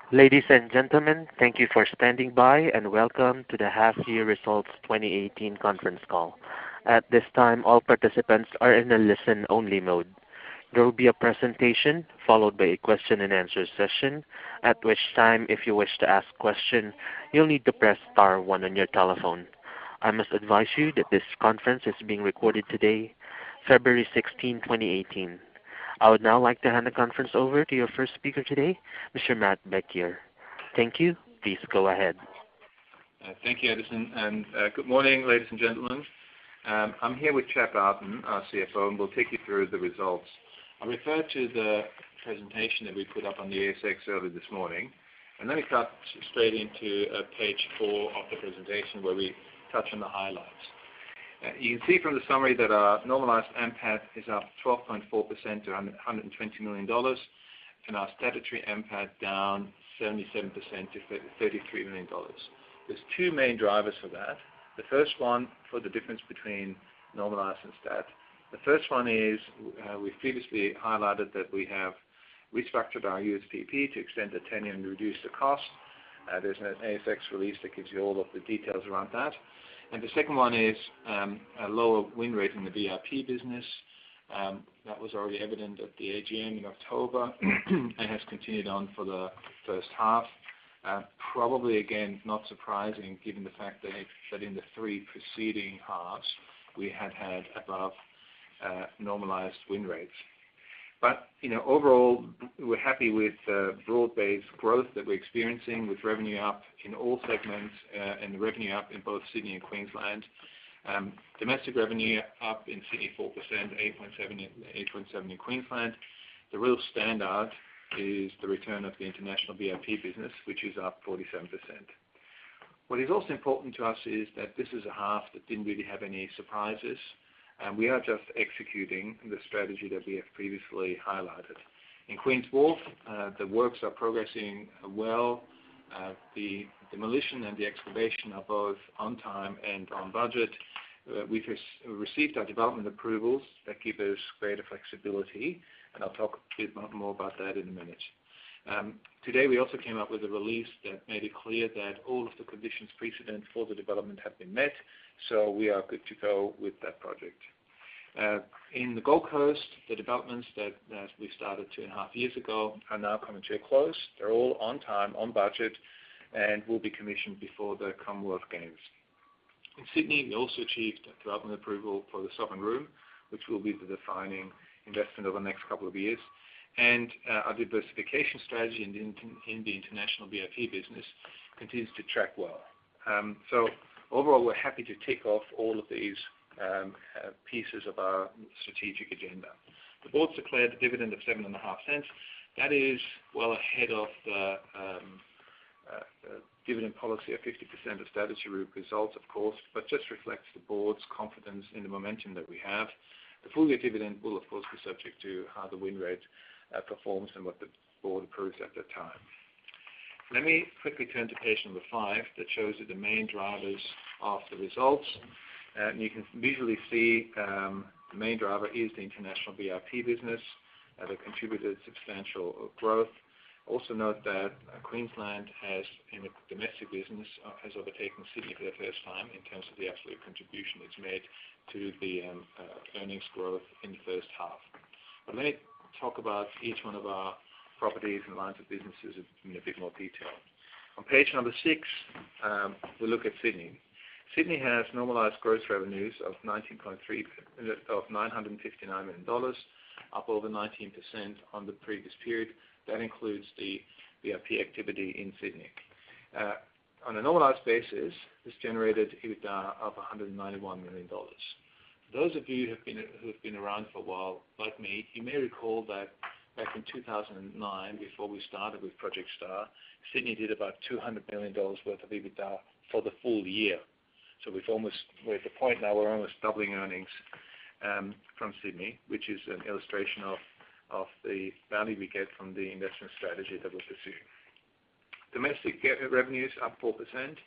Ladies and gentlemen, thank you for standing by and welcome to the half-year results 2018 conference call. At this time, all participants are in a listen-only mode. There will be a presentation followed by a question-and-answer session, at which time, if you wish to ask a question, you'll need to press star 1 on your telephone. I must advise you that this conference is being recorded today, February 16, 2018. I would now like to hand the conference over to your first speaker today, Mr. Matt Bekier. Thank you. Please go ahead. Thank you, Edison, and good morning, ladies and gentlemen. I'm here with Chap Barton, our CFO, and we'll take you through the results. I refer to the presentation that we put up on the ASX earlier this morning, and let me cut straight into page 4 of the presentation where we touch on the highlights. You can see from the summary that our normalized NPAT is up 12.4% to $120 million, and our statutory NPAT down 77% to $33 million. There's two main drivers for that. The first one for the difference between normalized and stat. The first one is we've previously highlighted that we have restructured our USPP to extend the tenure and reduce the cost. There's an ASX release that gives you all of the details around that. And the second one is a lower win rate in the VIP business. That was already evident at the AGM in October and has continued on for the first half. Probably, again, not surprising given the fact that in the 3 preceding halves we had above normalized win rates. But, overall, we're happy with the broad-based growth that we're experiencing with revenue up in all segments and the revenue up in both Sydney and Queensland. Domestic revenue up in Sydney 4%, 8.7% in Queensland. The real standout is the return of the international VIP business, which is up 47%. What is also important to us is that this is a half that didn't really have any surprises. We are just executing the strategy that we have previously highlighted. In Queen's Wharf, the works are progressing well. The demolition and the excavation are both on time and on budget. We've received our development approvals that give us greater flexibility, and I'll talk a bit more about that in a minute. Today we also came up with a release that made it clear that all of the conditions precedent for the development have been met, so we are good to go with that project. In the Gold Coast, the developments that we started 2.5 years ago are now coming to a close. They're all on time, on budget, and will be commissioned before the Commonwealth Games. In Sydney, we also achieved development approval for the Sovereign Room, which will be the defining investment over the next couple of years. And our diversification strategy in the international VIP business continues to track well. So overall, we're happy to tick off all of these pieces of our strategic agenda. The board's declared a dividend of 7.5 cents. That is well ahead of the dividend policy of 50% of statutory results, of course, but just reflects the board's confidence in the momentum that we have. The full year dividend will, of course, be subject to how the win rate performs and what the board approves at that time. Let me quickly turn to page number 5 that shows you the main drivers of the results. And you can visually see the main driver is the international VIP business that contributed substantial growth. Also note that Queensland has, in the domestic business, has overtaken Sydney for the first time in terms of the absolute contribution it's made to the earnings growth in the first half. But let me talk about each one of our properties and lines of businesses in a bit more detail. On page number 6, we look at Sydney. Sydney has normalised gross revenues of $959 million, up over 19% on the previous period. That includes the VIP activity in Sydney. On a normalised basis, this generated EBITDA of $191 million. For those of you who have been around for a while, like me, you may recall that back in 2009, before we started with Project Star, Sydney did about $200 million worth of EBITDA for the full year. So we're at the point now we're almost doubling earnings from Sydney, which is an illustration of the value we get from the investment strategy that we're pursuing. Domestic revenues up 4%,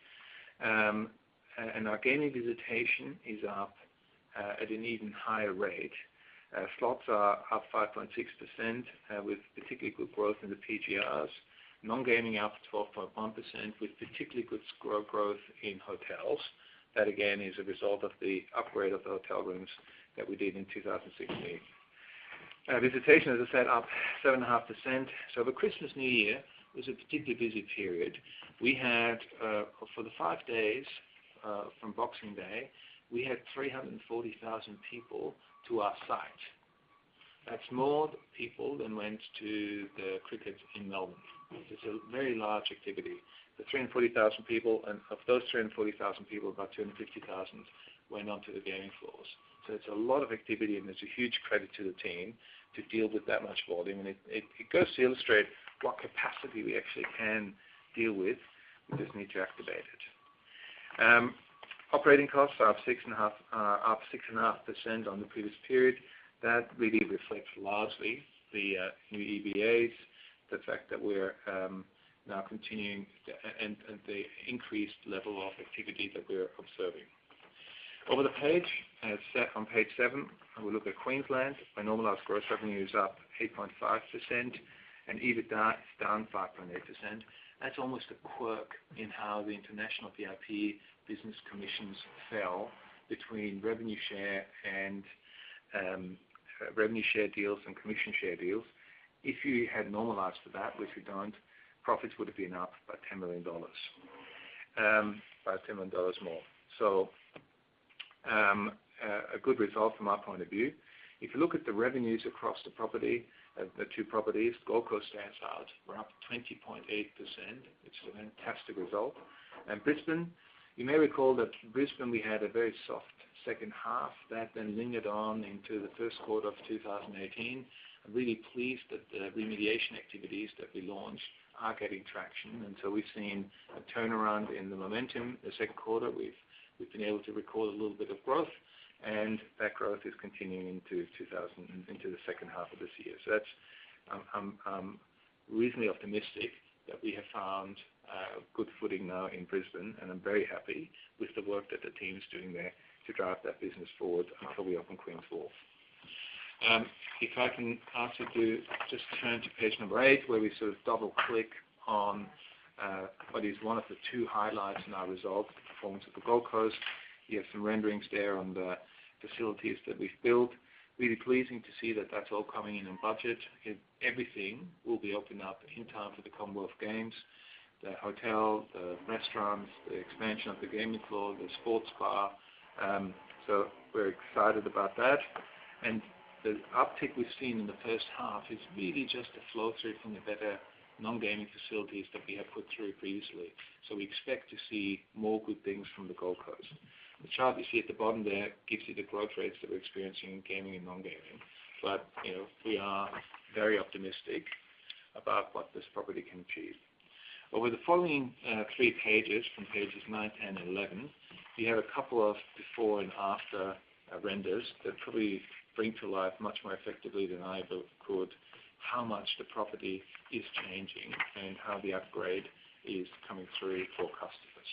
and our gaming visitation is up at an even higher rate. Slots are up 5.6% with particularly good growth in the PGRs. Non-gaming up 12.1% with particularly good growth in hotels. That again is a result of the upgrade of the hotel rooms that we did in 2016. Visitation, as I said, up 7.5%. So the Christmas New Year was a particularly busy period. We had, for the 5 days from Boxing Day, we had 340,000 people to our site. That's more people than went to the cricket in Melbourne. It's a very large activity. The 340,000 people, and of those 340,000 people, about 250,000 went onto the gaming floors. So it's a lot of activity, and it's a huge credit to the team to deal with that much volume. And it goes to illustrate what capacity we actually can deal with. We just need to activate it. Operating costs are up 6.5% on the previous period. That really reflects largely the new EBAs, the fact that we're now continuing and the increased level of activity that we're observing. Over the page, on page 7, we look at Queensland. Our normalised gross revenue is up 8.5%, and EBITDA is down 5.8%. That's almost a quirk in how the international VIP business commissions fell between revenue share and revenue share deals and commission share deals. If you had normalised for that, which we don't, profits would have been up by $10 million, by $10 million more. So a good result from our point of view. If you look at the revenues across the property, the two properties, Gold Coast stands out. We're up 20.8%, which is a fantastic result. And Brisbane, you may recall that Brisbane we had a very soft second half that then lingered on into the first quarter of 2018. I'm really pleased that the remediation activities that we launched are getting traction, and so we've seen a turnaround in the momentum. The second quarter, we've been able to record a little bit of growth, and that growth is continuing into the second half of this year. So that's I'm reasonably optimistic that we have found good footing now in Brisbane, and I'm very happy with the work that the team is doing there to drive that business forward until we open Queen's Wharf. If I can ask you to just turn to page number 8, where we sort of double-click on what is one of the two highlights in our results, the performance of the Gold Coast. You have some renderings there on the facilities that we've built. Really pleasing to see that that's all coming in budget. Everything will be opened up in time for the Commonwealth Games. The hotel, the restaurants, the expansion of the gaming floor, the sports bar. So we're excited about that. And the uptick we've seen in the first half is really just a flow through from the better non-gaming facilities that we have put through previously. So we expect to see more good things from the Gold Coast. The chart you see at the bottom there gives you the growth rates that we're experiencing in gaming and non-gaming. But we are very optimistic about what this property can achieve. Over the following 3 pages, from pages 9, 10, and 11, you have a couple of before and after renders that probably bring to life much more effectively than I ever could how much the property is changing and how the upgrade is coming through for customers.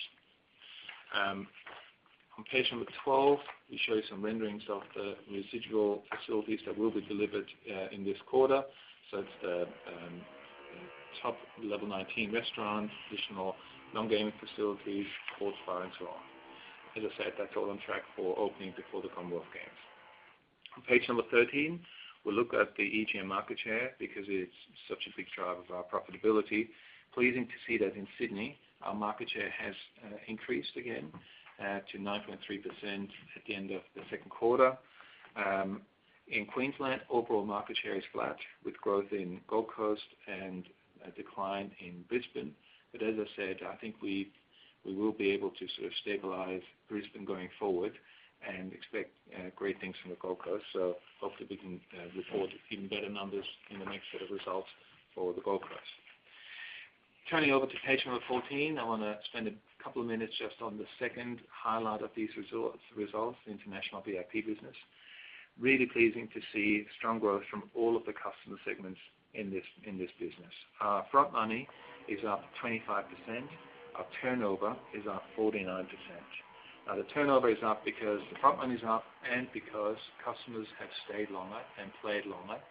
On page number 12, we show you some renderings of the residual facilities that will be delivered in this quarter. So it's the top level 19 restaurant, additional non-gaming facilities, sports bar, and so on. As I said, that's all on track for opening before the Commonwealth Games. On page number 13, we'll look at the EGM market share because it's such a big driver of our profitability. Pleasing to see that in Sydney, our market share has increased again to 9.3% at the end of the second quarter. In Queensland, overall market share is flat with growth in Gold Coast and a decline in Brisbane. But as I said, I think we will be able to sort of stabilize Brisbane going forward and expect great things from the Gold Coast. So hopefully we can report even better numbers in the next set of results for the Gold Coast. Turning over to page number 14, I want to spend a couple of minutes just on the second highlight of these results, the international VIP business. Really pleasing to see strong growth from all of the customer segments in this business. Our front money is up 25%. Our turnover is up 49%. Now the turnover is up because the front money is up and because customers have stayed longer and played longer.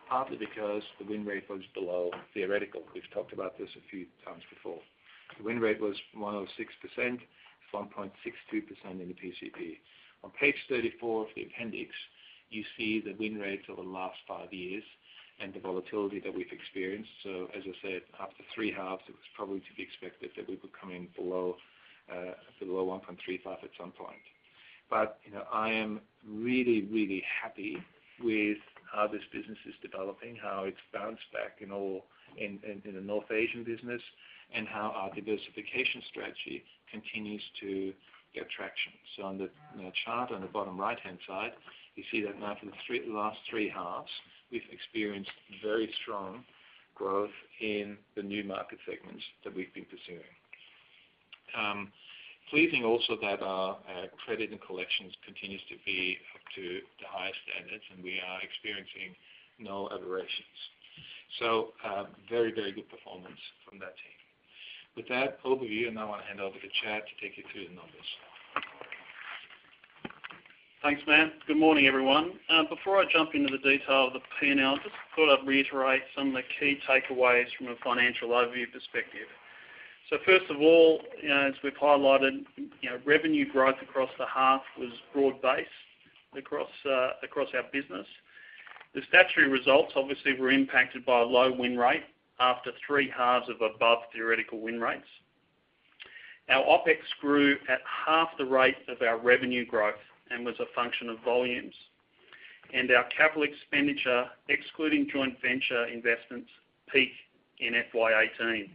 partly because the win rate was below theoretical. We've talked about this a few times before. The win rate was 106%, 1.62% in the PCP. On page 34 of the appendix, you see the win rates over the last 5 years and the volatility that we've experienced. So as I said, after 3 halves, it was probably to be expected that we would come in below 1.35 at some point. But I am really, really happy with how this business is developing, how it's bounced back in the North Asian business, and how our diversification strategy continues to get traction. So on the chart on the bottom right-hand side, you see that now for the last 3 halves, we've experienced very strong growth in the new market segments that we've been pursuing. Pleasing also that our credit and collections continues to be up to the highest standards, and we are experiencing no aberrations. So very, very good performance from that team. With that overview, and I want to hand over to Chad to take you through the numbers. Thanks, Matt. Good morning, everyone. Before I jump into the detail of the P&L, just thought I'd reiterate some of the key takeaways from a financial overview perspective. So first of all, as we've highlighted, revenue growth across the half was broad-based across our business. The statutory results obviously were impacted by a low win rate after 3 halves of above theoretical win rates. Our OPEX grew at half the rate of our revenue growth and was a function of volumes. And our capital expenditure, excluding joint venture investments, peaked in FY18.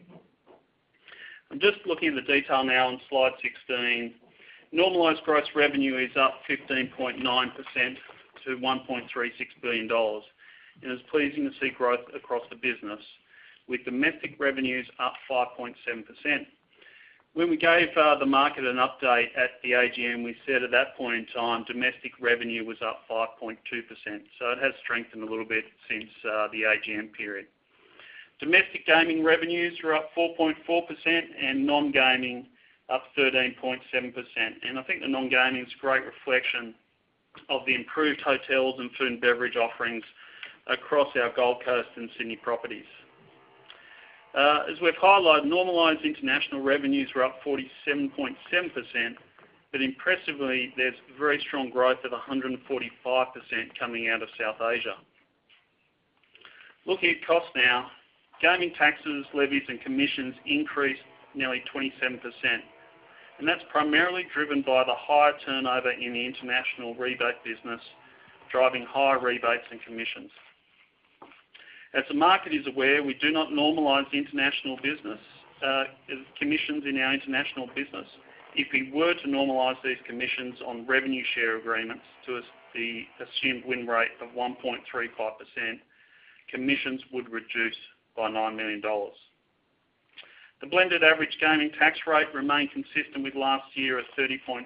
I'm just looking at the detail now on slide 16. Normalised gross revenue is up 15.9% to $1.36 billion. And it's pleasing to see growth across the business, with domestic revenues up 5.7%. When we gave the market an update at the AGM, we said at that point in time domestic revenue was up 5.2%. So it has strengthened a little bit since the AGM period. Domestic gaming revenues were up 4.4% and non-gaming up 13.7%. And I think the non-gaming is a great reflection of the improved hotels and food and beverage offerings across our Gold Coast and Sydney properties. As we've highlighted, normalised international revenues were up 47.7%, but impressively, there's very strong growth of 145% coming out of South Asia. Looking at costs now, gaming taxes, levies and commissions increased nearly 27%, and that's primarily driven by the higher turnover in the international rebate business, driving higher rebates and commissions. As the market is aware, we do not normalise international business commissions in our international business. If we were to normalise these commissions on revenue share agreements to the assumed win rate of 1.35%, commissions would reduce by $9 million. The blended average gaming tax rate remained consistent with last year at 30.4%.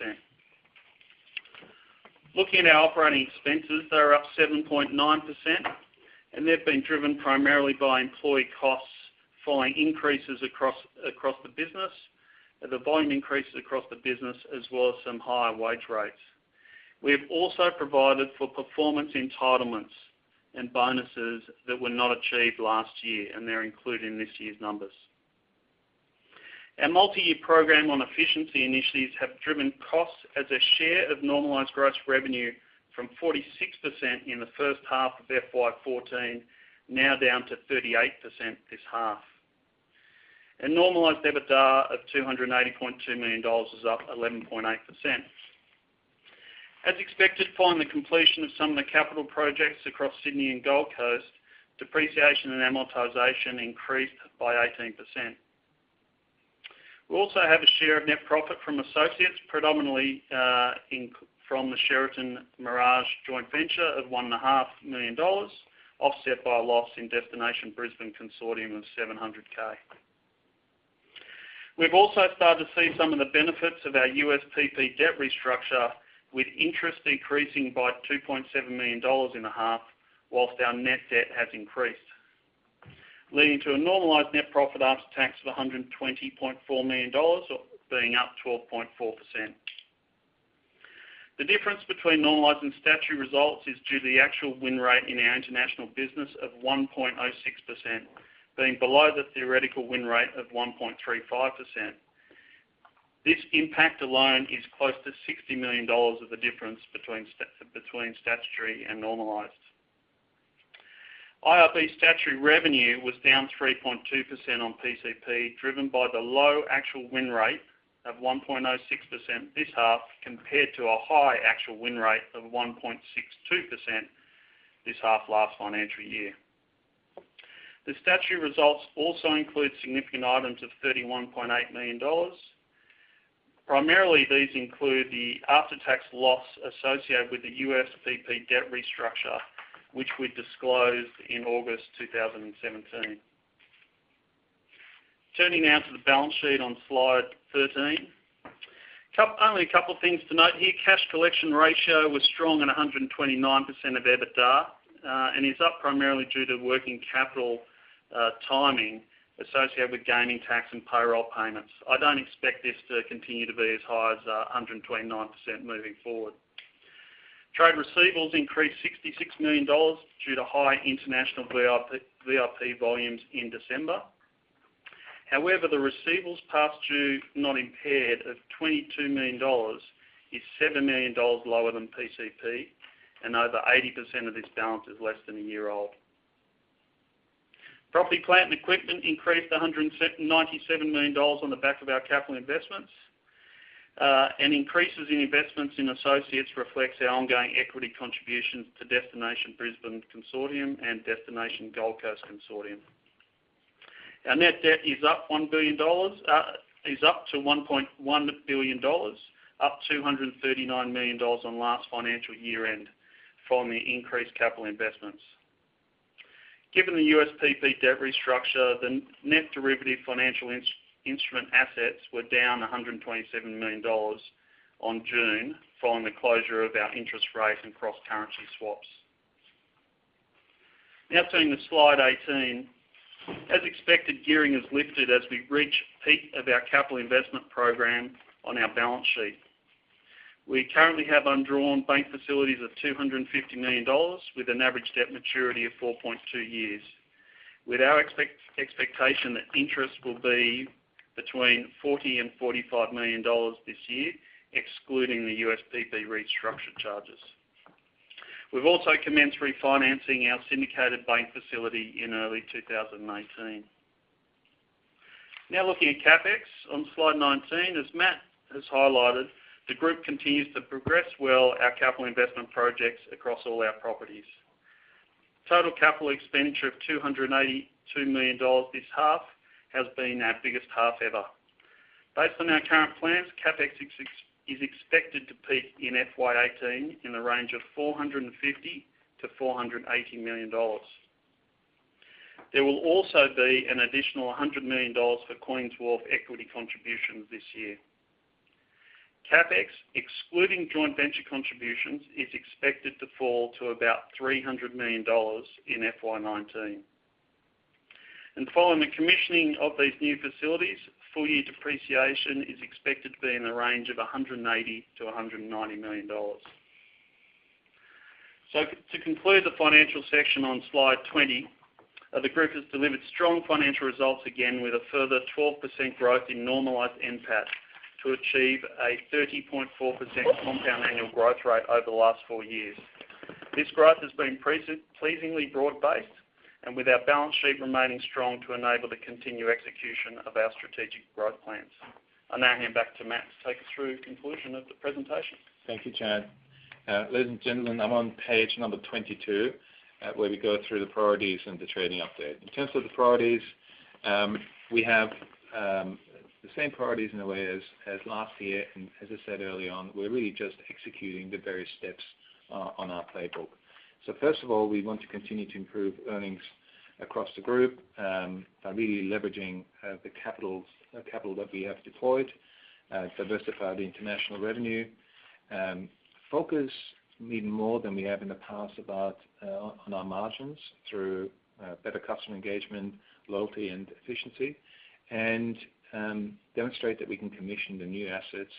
Looking at our operating expenses, they're up 7.9%. And they've been driven primarily by employee costs following increases across the business, the volume increases across the business, as well as some higher wage rates. We have also provided for performance entitlements and bonuses that were not achieved last year, and they're included in this year's numbers. Our multi-year program on efficiency initiatives have driven costs as a share of normalised gross revenue from 46% in the first half of FY14, now down to 38% this half. And normalised EBITDA of $280.2 million is up 11.8%. As expected, following the completion of some of the capital projects across Sydney and Gold Coast, depreciation and amortisation increased by 18%. We also have a share of net profit from associates, predominantly from the Sheraton Mirage joint venture of $1.5 million, offset by a loss in Destination Brisbane Consortium of $700K. We've also started to see some of the benefits of our USPP debt restructure, with interest decreasing by $2.7 million in the half, whilst our net debt has increased, leading to a normalised net profit after tax of $120.4 million, being up 12.4%. The difference between normalised and statutory results is due to the actual win rate in our international business of 1.06%, being below the theoretical win rate of 1.35%. This impact alone is close to $60 million of the difference between statutory and normalised. IRB statutory revenue was down 3.2% on PCP, driven by the low actual win rate of 1.06% this half compared to a high actual win rate of 1.62% this half last financial year. The statutory results also include significant items of $31.8 million. Primarily, these include the after-tax loss associated with the USPP debt restructure, which we disclosed in August 2017. Turning now to the balance sheet on slide 13. Only a couple of things to note here. Cash collection ratio was strong at 129% of EBITDA and is up primarily due to working capital timing associated with gaming tax and payroll payments. I don't expect this to continue to be as high as 129% moving forward. Trade receivables increased $66 million due to high international VIP volumes in December. However, the receivables past due not impaired of $22 million is $7 million lower than PCP, and over 80% of this balance is less than a year old. Property, plant and equipment increased $197 million on the back of our capital investments, and increases in investments in associates reflects our ongoing equity contributions to Destination Brisbane Consortium and Destination Gold Coast Consortium. Our net debt is up $1 billion, is up to $1.1 billion, up $239 million on last financial year end, following the increased capital investments. Given the USPP debt restructure, the net derivative financial instrument assets were down $127 million on June, following the closure of our interest rate and cross-currency swaps. Now turning to slide 18. As expected, gearing is lifted as we reach peak of our capital investment program on our balance sheet. We currently have undrawn bank facilities of $250 million with an average debt maturity of 4.2 years, with our expectation that interest will be between $40 and $45 million this year, excluding the USPP restructure charges. We've also commenced refinancing our syndicated bank facility in early 2018. Now looking at CapEx on slide 19, as Matt has highlighted, the group continues to progress well our capital investment projects across all our properties. Total capital expenditure of $282 million this half has been our biggest half ever. Based on our current plans, CapEx is expected to peak in FY18 in the range of $450 to $480 million. There will also be an additional $100 million for Queen's Wharf equity contributions this year. CapEx, excluding joint venture contributions, is expected to fall to about $300 million in FY19. And following the commissioning of these new facilities, full-year depreciation is expected to be in the range of $180 to $190 million. So to conclude the financial section on slide 20, the group has delivered strong financial results again with a further 12% growth in normalised NPAT to achieve a 30.4% compound annual growth rate over the last 4 years. This growth has been pleasingly broad-based, and with our balance sheet remaining strong to enable the continued execution of our strategic growth plans. I now hand back to Matt to take us through the conclusion of the presentation. Thank you, Chad. Ladies and gentlemen, I'm on page number 22, where we go through the priorities and the trading update. In terms of the priorities, we have the same priorities in a way as last year, and as I said early on, we're really just executing the various steps on our playbook. So first of all, we want to continue to improve earnings across the group by really leveraging the capital that we have deployed, diversify the international revenue, focus even more than we have in the past on our margins through better customer engagement, loyalty and efficiency, and demonstrate that we can commission the new assets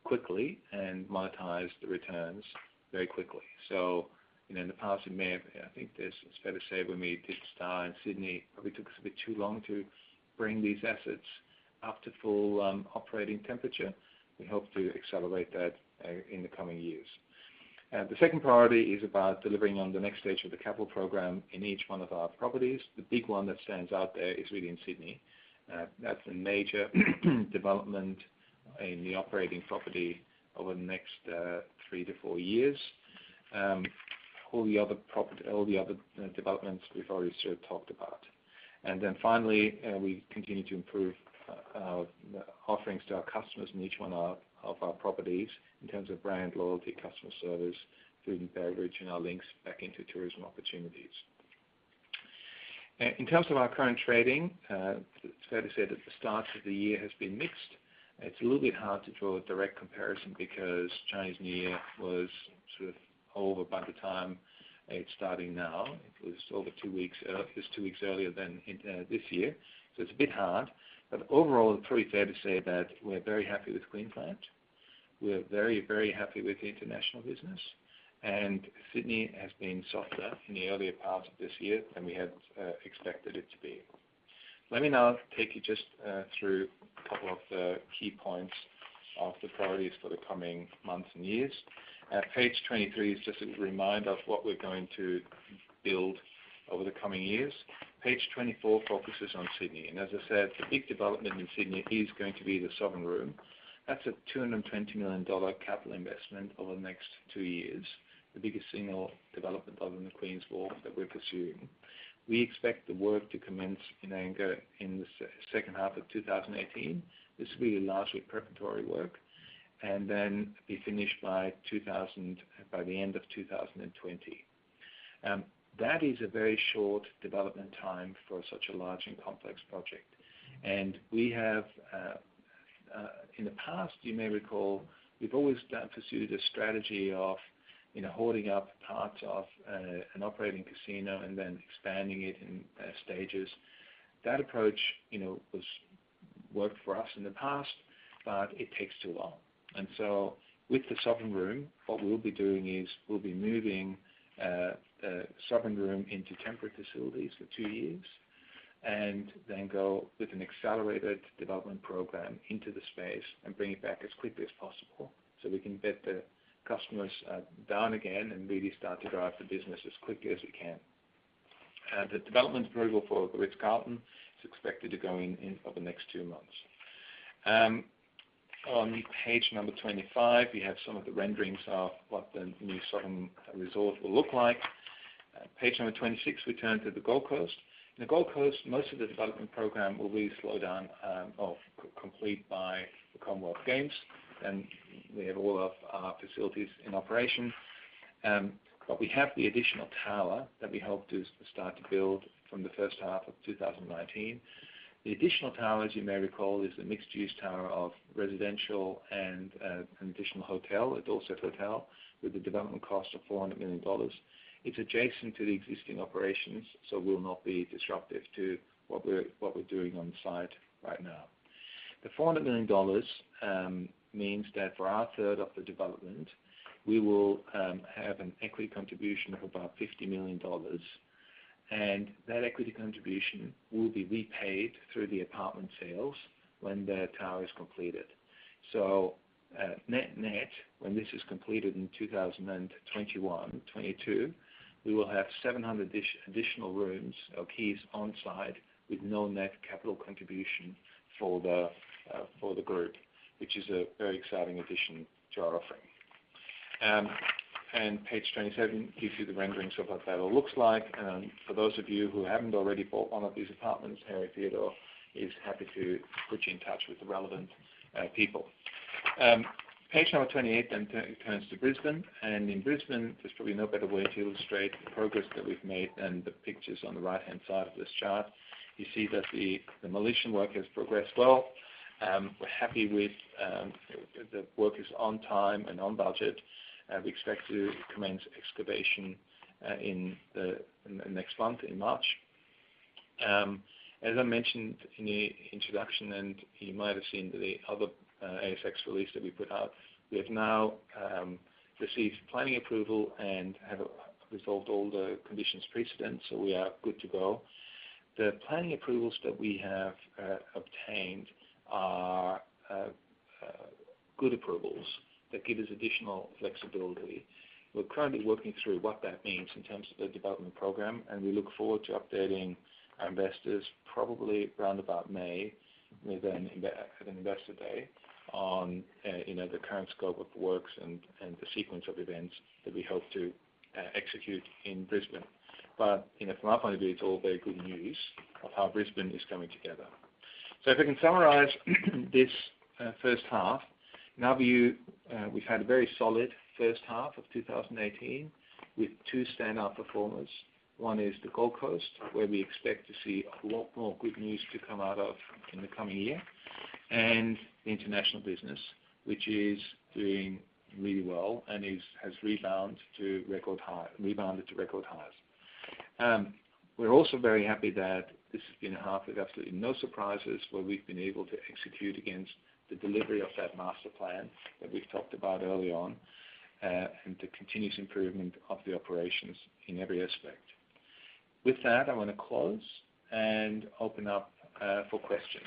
quickly and monetize the returns very quickly. So, in the past, I think it's fair to say when we did Star in Sydney, it probably took us a bit too long to bring these assets up to full operating temperature. We hope to accelerate that in the coming years. The second priority is about delivering on the next stage of the capital program in each one of our properties. The big one that stands out there is really in Sydney. That's a major development in the operating property over the next 3 to 4 years. All the other developments we've already sort of talked about. And then finally, we continue to improve our offerings to our customers in each one of our properties in terms of brand loyalty, customer service, food and beverage, and our links back into tourism opportunities. In terms of our current trading, it's fair to say that the start of the year has been mixed. It's a little bit hard to draw a direct comparison because Chinese New Year was sort of over by the time it's starting now. It was over 2 weeks. It was 2 weeks earlier than this year, so it's a bit hard. But overall, it's probably fair to say that we're very happy with Queensland. We're very, very happy with the international business, and Sydney has been softer in the earlier parts of this year than we had expected it to be. Let me now take you just through a couple of the key points of the priorities for the coming months and years. Page 23 is just a reminder of what we're going to build over the coming years. Page 24 focuses on Sydney. And as I said, the big development in Sydney is going to be the Sovereign Room. That's a $220 million capital investment over the next 2 years, the biggest single development other than the Queen's Wharf that we're pursuing. We expect the work to commence in Angkor in the second half of 2018. This will be largely preparatory work, and then be finished by the end of 2020. That is a very short development time for such a large and complex project. And we have, in the past, you may recall, we've always pursued a strategy of holding up parts of an operating casino and then expanding it in stages. That approach, was worked for us in the past, but it takes too long. And so with the Sovereign Room, what we'll be doing is we'll be moving the Sovereign Room into temporary facilities for 2 years, and then go with an accelerated development program into the space and bring it back as quickly as possible so we can bed the customers down again and really start to drive the business as quickly as we can. The development approval for the Ritz-Carlton is expected to go in over the next 2 months. On page number 25, we have some of the renderings of what the new Sovereign Resort will look like. Page number 26, we turn to the Gold Coast. In the Gold Coast, most of the development program will really slow down or complete by the Commonwealth Games, and we have all of our facilities in operation. But we have the additional tower that we hope to start to build from the first half of 2019. The additional tower, as you may recall, is the mixed-use tower of residential and an additional hotel, a Dorset Hotel, with a development cost of $400 million. It's adjacent to the existing operations, so will not be disruptive to what we're doing on site right now. The $400 million means that for our third of the development, we will have an equity contribution of about $50 million. And that equity contribution will be repaid through the apartment sales when the tower is completed. So net, when this is completed in 2021-22, we will have 700 additional rooms or keys on site with no net capital contribution for the group, which is a very exciting addition to our offering. And page 27 gives you the renderings of what that all looks like. And for those of you who haven't already bought one of these apartments, Harry Theodore is happy to put you in touch with the relevant people. Page number 28 then turns to Brisbane. And in Brisbane, there's probably no better way to illustrate the progress that we've made than the pictures on the right-hand side of this chart. You see that the demolition work has progressed well. We're happy with the work is on time and on budget. We expect to commence excavation in the next month, in March. As I mentioned in the introduction, and you might have seen the other ASX release that we put out, We have now received planning approval and have resolved all the conditions precedent, so we are good to go. The planning approvals that we have obtained are good approvals that give us additional flexibility. We're currently working through what that means in terms of the development program, and we look forward to updating our investors probably around about May with an investor day on the current scope of works and the sequence of events that we hope to execute in Brisbane. But from our point of view, it's all very good news of how Brisbane is coming together. So if I can summarize this first half, in our view, we've had a very solid first half of 2018 with two standout performers. One is the Gold Coast, where we expect to see a lot more good news to come out of in the coming year, and the international business, which is doing really well and has rebounded to record highs. We're also very happy that this has been a half with absolutely no surprises, where we've been able to execute against the delivery of that master plan that we've talked about early on, and the continuous improvement of the operations in every aspect. With that, I want to close and open up for questions.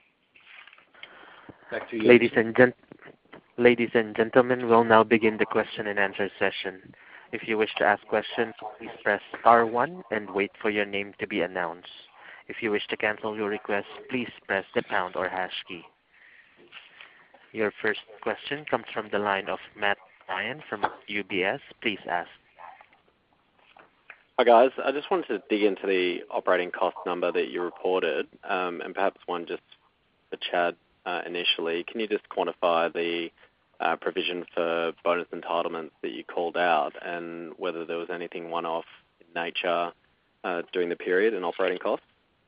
Back to you. Ladies and gentlemen, we'll now begin the question and answer session. If you wish to ask questions, please press *1 and wait for your name to be announced. If you wish to cancel your request, please press the pound or hash key. Your first question comes from the line of Matt Ryan from UBS. Please ask. Hi guys, I just wanted to dig into the operating cost number that you reported, and perhaps one just for Chad initially. Can you just quantify the provision for bonus entitlements that you called out, and whether there was anything one-off in nature during the period in operating costs?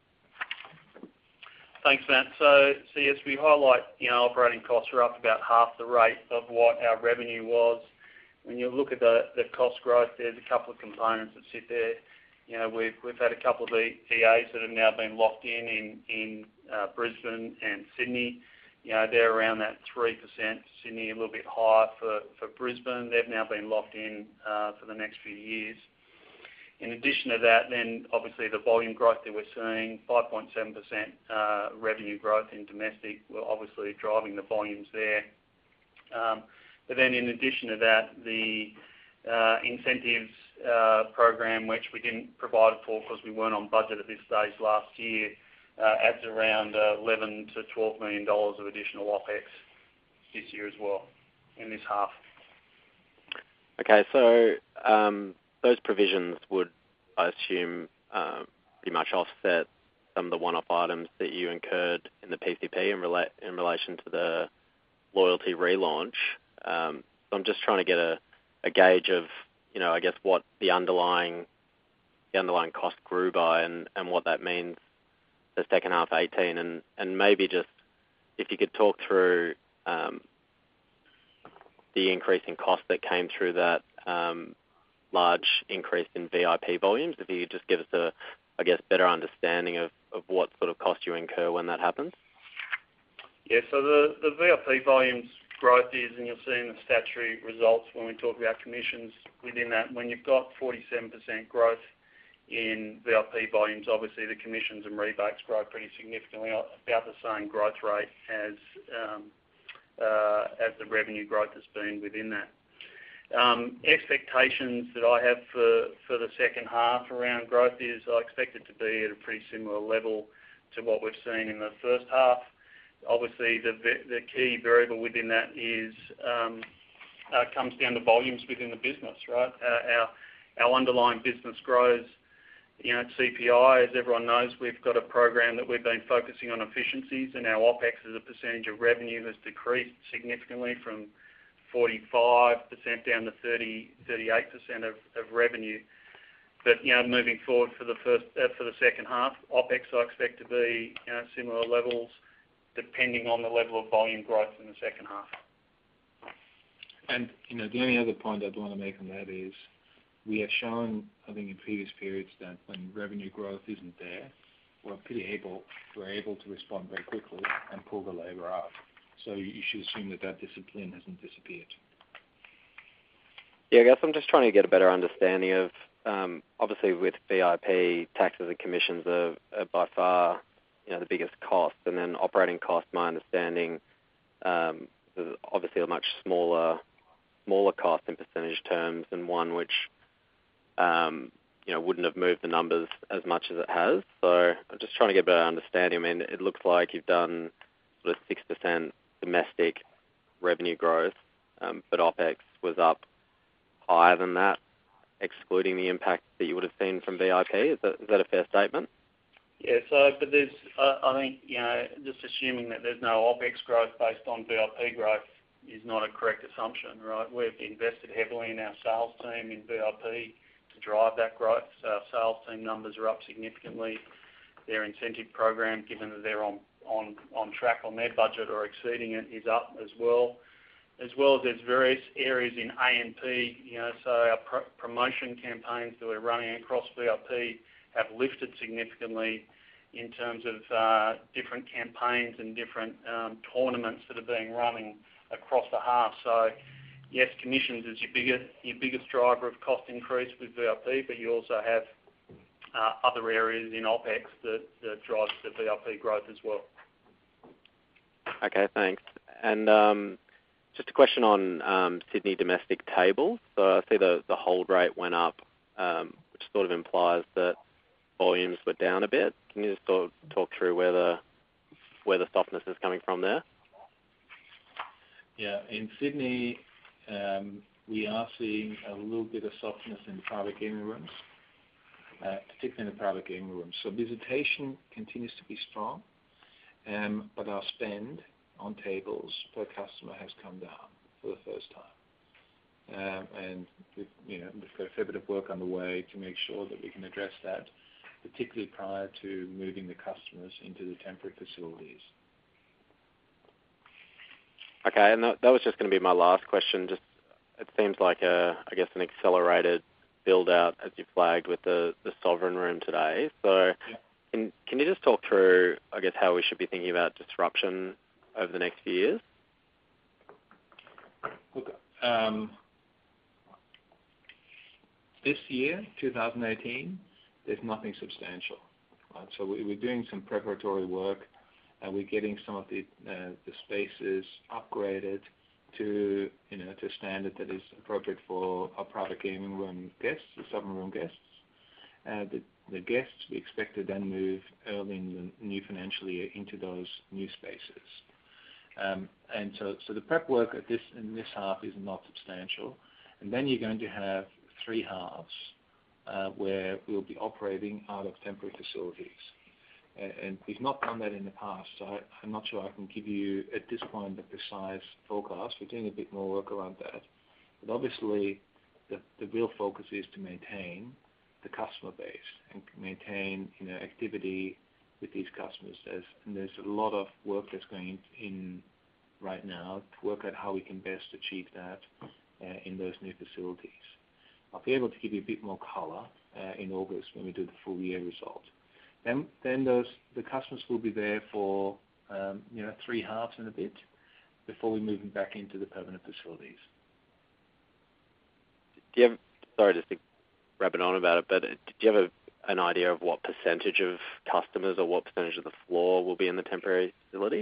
Thanks, Matt. So yes, we highlight operating costs are up about half the rate of what our revenue was. When you look at the cost growth, there's a couple of components that sit there. We've had a couple of EAs that have now been locked in Brisbane and Sydney. They're around that 3%. Sydney a little bit higher for Brisbane. They've now been locked in for the next few years. In addition to that, then obviously the volume growth that we're seeing, 5.7% revenue growth in domestic, we're obviously driving the volumes there. But then in addition to that, the incentives program, which we didn't provide for because we weren't on budget at this stage last year, adds around $11 to $12 million of additional OPEX this year as well, in this half. Okay, so those provisions would, I assume, pretty much offset some of the one-off items that you incurred in the PCP in relation to the loyalty relaunch. So I'm just trying to get a gauge of, I guess what the underlying cost grew by, and what that means the second half 18, and maybe just if you could talk through the increase in cost that came through that large increase in VIP volumes, if you could just give us a, better understanding of what sort of cost you incur when that happens. Yeah, so the VIP volumes growth is, and you'll see in the statutory results when we talk about commissions within that, when you've got 47% growth in VIP volumes, obviously the commissions and rebates grow pretty significantly, about the same growth rate as the revenue growth has been within that. Expectations that I have for the second half around growth is I expect it to be at a pretty similar level to what we've seen in the first half. Obviously, the key variable within that is comes down to volumes within the business, right? Our underlying business grows. At CPI, as everyone knows, we've got a program that we've been focusing on efficiencies, and our OPEX as a percentage of revenue has decreased significantly from 45% down to 38% of revenue. But moving forward for the second half, OPEX I expect to be similar levels, depending on the level of volume growth in the second half. And the only other point I'd want to make on that is we have shown, I think, in previous periods that when revenue growth isn't there, we're able to respond very quickly and pull the labour out. So you should assume that discipline hasn't disappeared. Yeah, I guess I'm just trying to get a better understanding of, obviously with VIP, taxes and commissions are by far, the biggest cost, and then operating costs, my understanding, is obviously a much smaller cost in percentage terms, and one which, wouldn't have moved the numbers as much as it has. So I'm just trying to get a better understanding. I mean, it looks like you've done sort of 6% domestic revenue growth, but OPEX was up higher than that, excluding the impact that you would have seen from VIP. Is that a fair statement? Yeah, but there's, I think, just assuming that there's no OPEX growth based on VIP growth is not a correct assumption, right? We've invested heavily in our sales team in VIP to drive that growth. So our sales team numbers are up significantly. Their incentive program, given that they're on track on their budget or exceeding it, is up as well. As well as there's various areas in A&P, so our promotion campaigns that we're running across VIP have lifted significantly in terms of different campaigns and different tournaments that are being running across the half. So yes, commissions is your biggest driver of cost increase with VIP, but you also have other areas in OPEX that drives the VIP growth as well. Okay, thanks. And just a question on Sydney domestic tables. So I see the hold rate went up, which sort of implies that volumes were down a bit. Can you just sort of talk through where the softness is coming from there? Yeah, in Sydney, we are seeing a little bit of softness in the private gaming rooms, particularly in the private gaming rooms. So visitation continues to be strong, but our spend on tables per customer has come down for the first time. And we've got a fair bit of work on the way to make sure that we can address that, particularly prior to moving the customers into the temporary facilities. Okay, and that was just going to be my last question. Just it seems like an accelerated build out as you flagged with the Sovereign Room today. So can you just talk through, I guess, how we should be thinking about disruption over the next few years? Look, this year, 2018, there's nothing substantial. Right? So we're doing some preparatory work, and we're getting some of the spaces upgraded to to a standard that is appropriate for our private gaming room guests, the Sovereign Room guests. The guests we expect to then move early in the new financial year into those new spaces. And so the prep work in this half is not substantial. And then you're going to have 3 halves where we'll be operating out of temporary facilities. And we've not done that in the past, so I'm not sure I can give you, at this point, the precise forecast. We're doing a bit more work around that. But obviously, the real focus is to maintain the customer base and maintain activity with these customers. There's a lot of work that's going in right now to work out how we can best achieve that in those new facilities. I'll be able to give you a bit more colour in August when we do the full year result. Then the customers will be there for 3 halves and a bit before we move them back into the permanent facilities. Do you have, sorry just to rabbit on about it, but do you have an idea of what percentage of customers or what percentage of the floor will be in the temporary facility?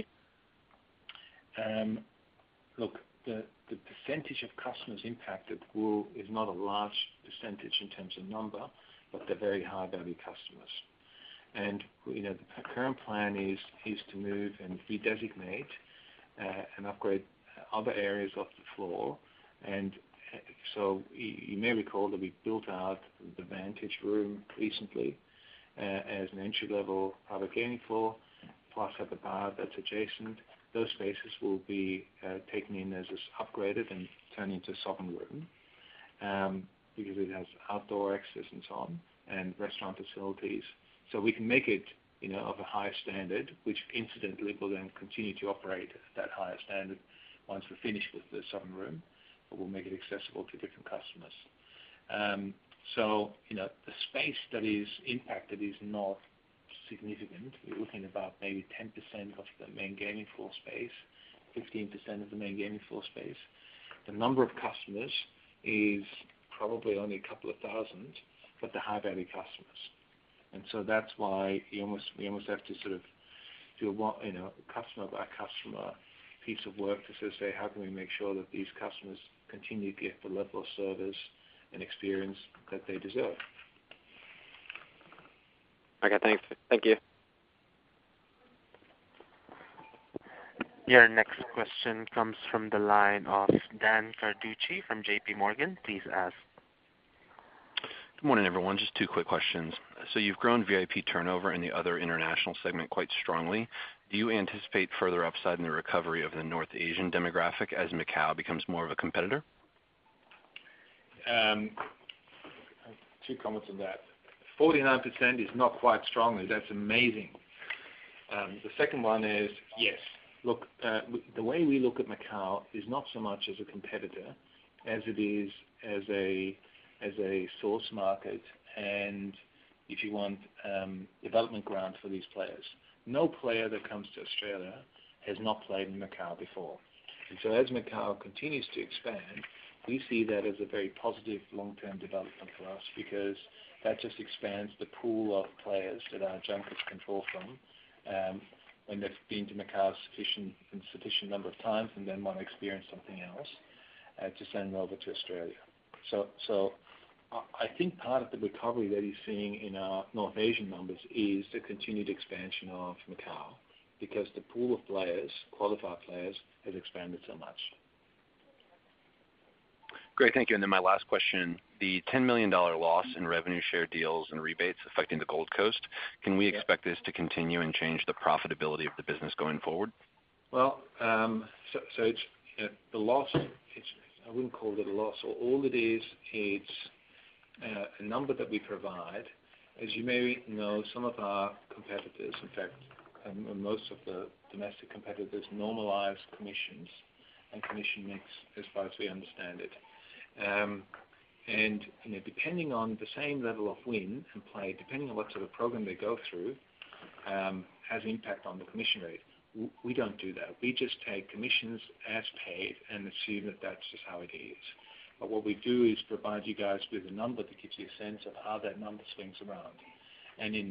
Look, the percentage of customers impacted is not a large percentage in terms of number, but they're very high value customers. And the current plan is to move and redesignate and upgrade other areas of the floor. And so you may recall that we built out the Vantage Room recently as an entry-level private gaming floor, plus have a bar that's adjacent. Those spaces will be taken in as upgraded and turned into a Sovereign Room because it has outdoor access and so on, and restaurant facilities. So we can make it of a higher standard, which incidentally will then continue to operate at that higher standard once we're finished with the Sovereign Room, but we'll make it accessible to different customers. So the space that is impacted is not significant. We're looking at about maybe 10% of the main gaming floor space 15% of the main gaming floor space. The number of customers is probably only a couple of thousand, but the high-value customers. And so that's why we almost have to sort of do a customer by customer piece of work to sort of say, how can we make sure that these customers continue to get the level of service and experience that they deserve. Okay, thanks. Thank you. Your next question comes from the line of Dan Carducci from JP Morgan. Please ask. Good morning, everyone. Just two quick questions. So you've grown VIP turnover in the other international segment quite strongly. Do you anticipate further upside in the recovery of the North Asian demographic as Macau becomes more of a competitor? Two comments on that. 49% is not quite strongly. That's amazing. The second one is, yes. Look, the way we look at Macau is not so much as a competitor as it is as a source market and, if you want, development ground for these players. No player that comes to Australia has not played in Macau before. And so as Macau continues to expand, we see that as a very positive long-term development for us because that just expands the pool of players that our junkets can draw from when they've been to Macau sufficient number of times and then want to experience something else to send them over to Australia. So I think part of the recovery that you're seeing in our North Asian numbers is the continued expansion of Macau because the pool of players, qualified players, has expanded so much. Great, thank you. And then my last question, the $10 million loss in revenue share deals and rebates affecting the Gold Coast, can we expect this to continue and change the profitability of the business going forward? Well, so it's the loss, I wouldn't call it a loss. All it is, it's a number that we provide. As you may know, some of our competitors, in fact, most of the domestic competitors normalize commissions and commission mix as far as we understand it. And depending on the same level of win and play, depending on what sort of program they go through, has impact on the commission rate. We don't do that. We just take commissions as paid and assume that that's just how it is. But what we do is provide you guys with a number that gives you a sense of how that number swings around. And in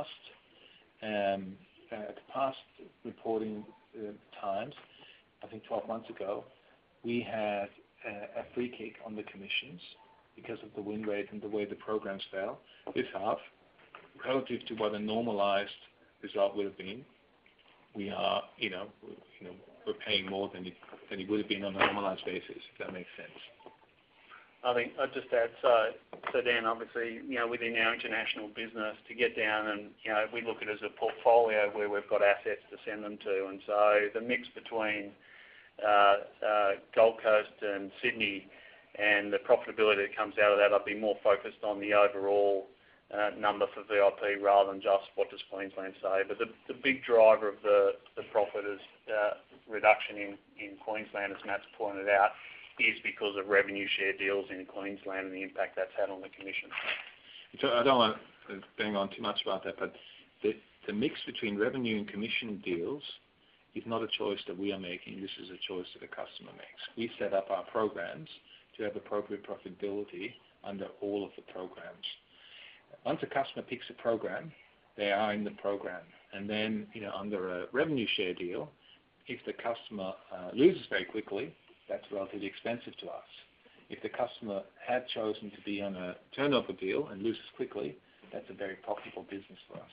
past reporting times, I think 12 months ago, we had a free kick on the commissions because of the win rate and the way the programs fell. This half, relative to what a normalized result would have been, we are, we're paying more than it would have been on a normalized basis, if that makes sense. I think I'd just add, so Dan, obviously, within our international business, to get down and, we look at it as a portfolio where we've got assets to send them to. And so the mix between Gold Coast and Sydney and the profitability that comes out of that, I'd be more focused on the overall number for VIP rather than just what does Queensland say. But the big driver of the profit is reduction in Queensland, as Matt's pointed out, is because of revenue share deals in Queensland and the impact that's had on the commission. So I don't want to bang on too much about that, but the mix between revenue and commission deals is not a choice that we are making. This is a choice that the customer makes. We set up our programs to have appropriate profitability under all of the programs. Once a customer picks a program, they are in the program. And then, under a revenue share deal, if the customer loses very quickly, that's relatively expensive to us. If the customer had chosen to be on a turnover deal and loses quickly, that's a very profitable business for us.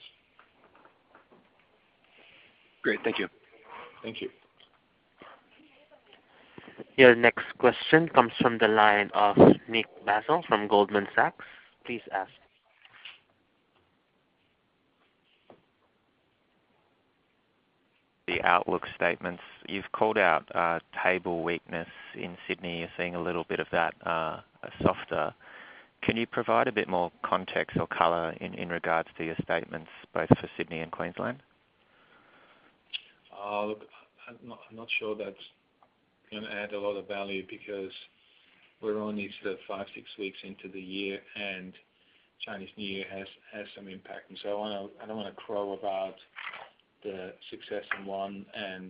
Great, thank you. Thank you. Your next question comes from the line of Nick Basile from Goldman Sachs. Please ask. The outlook statements, you've called out table weakness in Sydney. You're seeing a little bit of that softer. Can you provide a bit more context or colour in regards to your statements, both for Sydney and Queensland? Look, I'm not sure that's going to add a lot of value because we're only sort of 5-6 weeks into the year, and Chinese New Year has some impact. And so I don't want to crow about the success in one and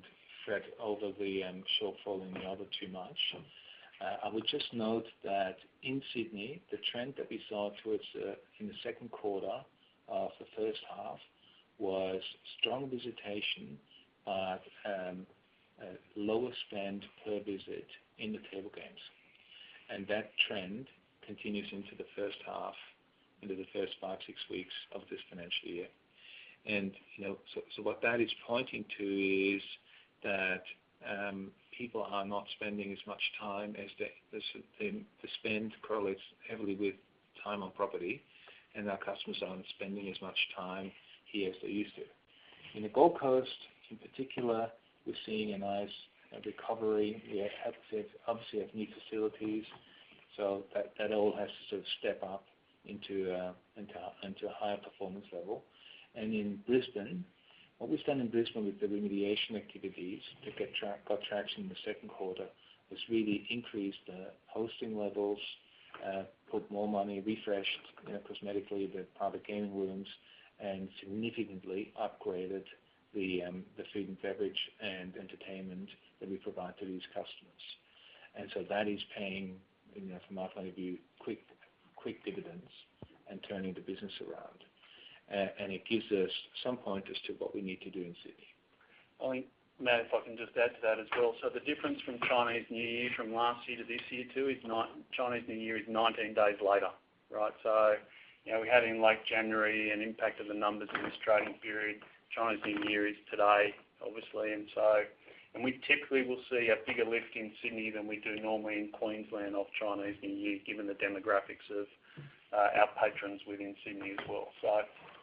fret over the shortfall in the other too much. I would just note that in Sydney, the trend that we saw towards in the second quarter of the first half was strong visitation, but lower spend per visit in the table games. And that trend continues into the first half, into the first 5-6 weeks of this financial year. And so what that is pointing to is that people are not spending as much time as the spend correlates heavily with time on property, and our customers aren't spending as much time here as they used to. In the Gold Coast, in particular, we're seeing a nice recovery. We obviously have new facilities, so that all has to sort of step up into a higher performance level. And in Brisbane, what we've done in Brisbane with the remediation activities that got traction in the second quarter was really increase the hosting levels, put more money, refreshed cosmetically the private gaming rooms, and significantly upgraded the food and beverage and entertainment that we provide to these customers. And so that is paying, from our point of view, quick dividends and turning the business around. And it gives us some pointers to what we need to do in Sydney. I think, Matt, if I can just add to that as well. So the difference from Chinese New Year from last year to this year too is Chinese New Year is 19 days later, right? So, we had in late January an impact of the numbers in this trading period. Chinese New Year is today, obviously, and we typically will see a bigger lift in Sydney than we do normally in Queensland of Chinese New Year, given the demographics of our patrons within Sydney as well. So.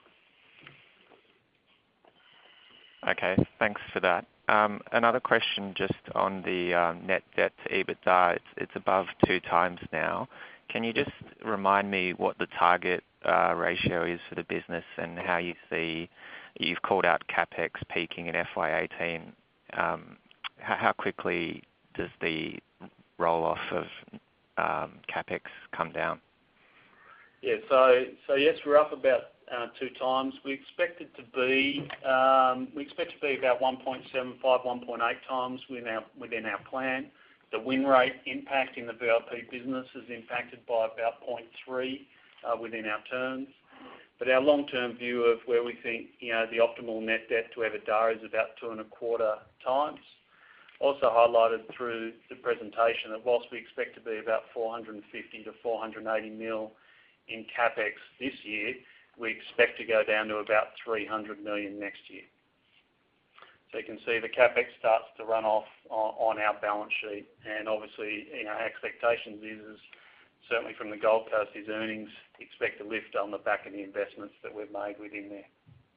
Okay, thanks for that. Another question just on the net debt to EBITDA. It's above 2 times now. Can you just remind me what the target ratio is for the business and how you see, you've called out CapEx peaking in FY18. How quickly does the roll-off of CapEx come down? Yeah, so yes, we're up about 2 times. We expect it to be about 1.75, 1.8 times within our plan. The win rate impact in the VIP business is impacted by about 0.3 within our terms. But our long-term view of where we think the optimal net debt to EBITDA is about 2.25 times. Also highlighted through the presentation that whilst we expect to be about 450 to 480 mil in CapEx this year, we expect to go down to about 300 million next year. So you can see the CapEx starts to run off on our balance sheet, and obviously our expectations is certainly from the Gold Coast is earnings expect to lift on the back of the investments that we've made within there.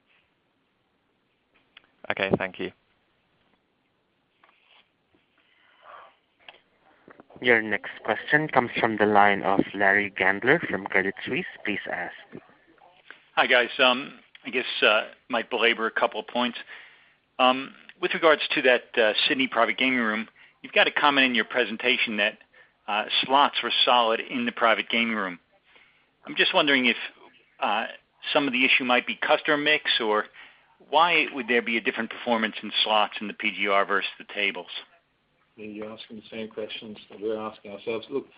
Okay, thank you. Your next question comes from the line of Larry Gandler from Credit Suisse. Please ask. Hi, guys. I guess might belabor a couple of points. With regards to that Sydney private gaming room, you've got a comment in your presentation that slots were solid in the private gaming room. I'm just wondering if some of the issue might be customer mix, or why would there be a different performance in slots in the PGR versus the tables? You're asking the same questions that we're asking ourselves. Look,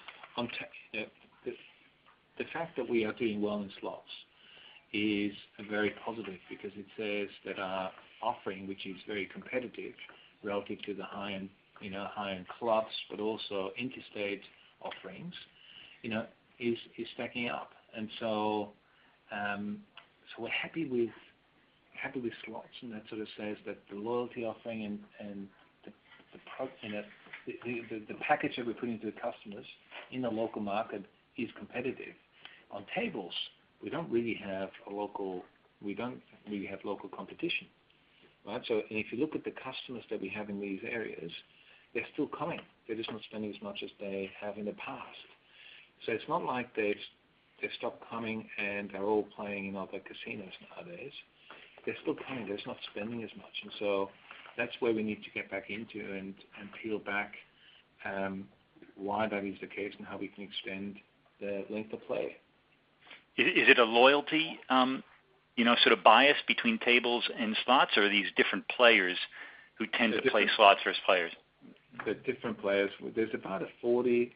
the fact that we are doing well in slots is very positive because it says that our offering, which is very competitive relative to the high-end clubs, but also interstate offerings, is stacking up. And so we're happy with slots, and that sort of says that the loyalty offering and the package that we're putting to the customers in the local market is competitive. On tables, we don't really have local competition, right? So if you look at the customers that we have in these areas, they're still coming. They're just not spending as much as they have in the past. So it's not like they've stopped coming and they're all playing in other casinos nowadays. They're still coming. They're just not spending as much. And so that's where we need to get back into and peel back why that is the case and how we can extend the length of play. Is it a loyalty, sort of bias between tables and slots, or are these different players who tend to play slots versus players? The different players. There's about about 40%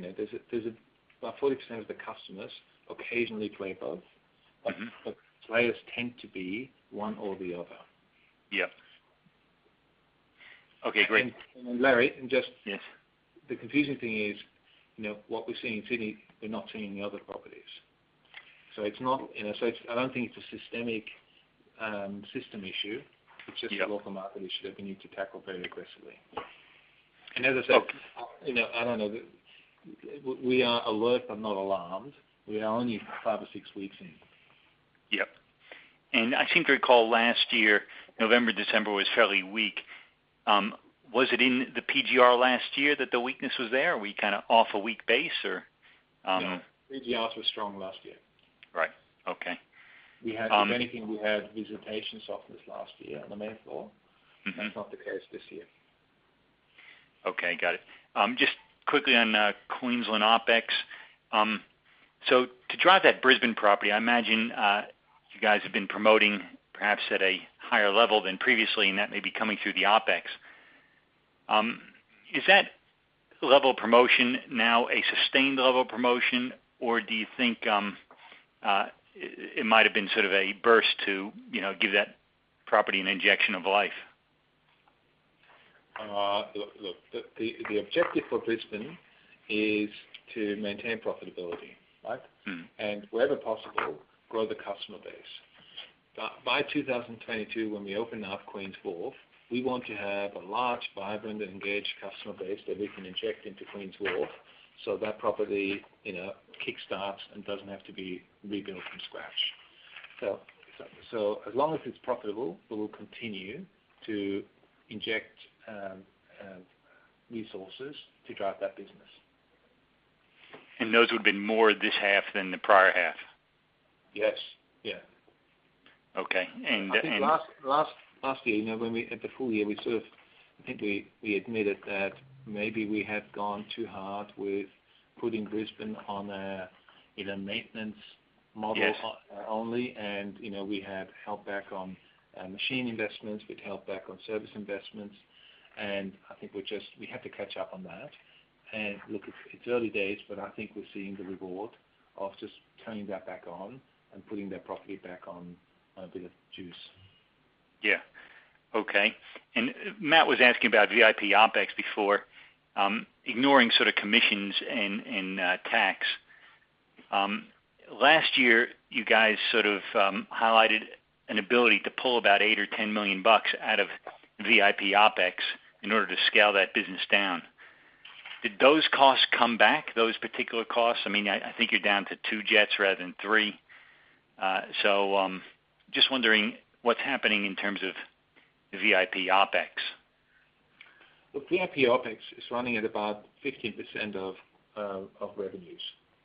of the customers occasionally play both, but players tend to be one or the other. Yep. Okay, great. And Larry, yes. The confusing thing is, what we're seeing in Sydney, we're not seeing in the other properties. So it's not, I don't think it's a systemic system issue. It's just a local market issue that we need to tackle very aggressively. And as I said, I don't know, we are alert but not alarmed. We are only 5 or 6 weeks in. Yep. And I seem to recall last year, November, December was fairly weak. Was it in the PGR last year that the weakness was there? Are we kind of off a weak base? Or no, PGRs were strong last year. Right. Okay. We had, if anything, we had visitation softness last year on the main floor. That's not the case this year. Okay, got it. Just quickly on Queensland OPEX. So to drive that Brisbane property, I imagine you guys have been promoting perhaps at a higher level than previously, and that may be coming through the OPEX. Is that level of promotion now a sustained level of promotion, or do you think it might have been sort of a burst to, give that property an injection of life? Look, the objective for Brisbane is to maintain profitability, right? And wherever possible, grow the customer base. By 2022, when we open up Queen's Wharf, we want to have a large, vibrant, and engaged customer base that we can inject into Queen's Wharf, so that property, kickstarts and doesn't have to be rebuilt from scratch. So as long as it's profitable, we will continue to inject resources to drive that business. And those would have been more this half than the prior half? Yes. Yeah. Okay. And I think last year, when we at the full year, I think we admitted that maybe we had gone too hard with putting Brisbane on a maintenance model only, and we had held back on machine investments, we'd held back on service investments, and I think we have to catch up on that. And look, it's early days, but I think we're seeing the reward of just turning that back on and putting that property back on a bit of juice. Yeah. Okay. And Matt was asking about VIP OPEX before, ignoring sort of commissions and tax. Last year, you guys sort of highlighted an ability to pull about $8 or $10 million out of VIP OPEX in order to scale that business down. Did those costs come back, those particular costs? I mean, I think you're down to 2 jets rather than 3. So just wondering what's happening in terms of the VIP OPEX. Look, VIP OPEX is running at about 15% of revenues,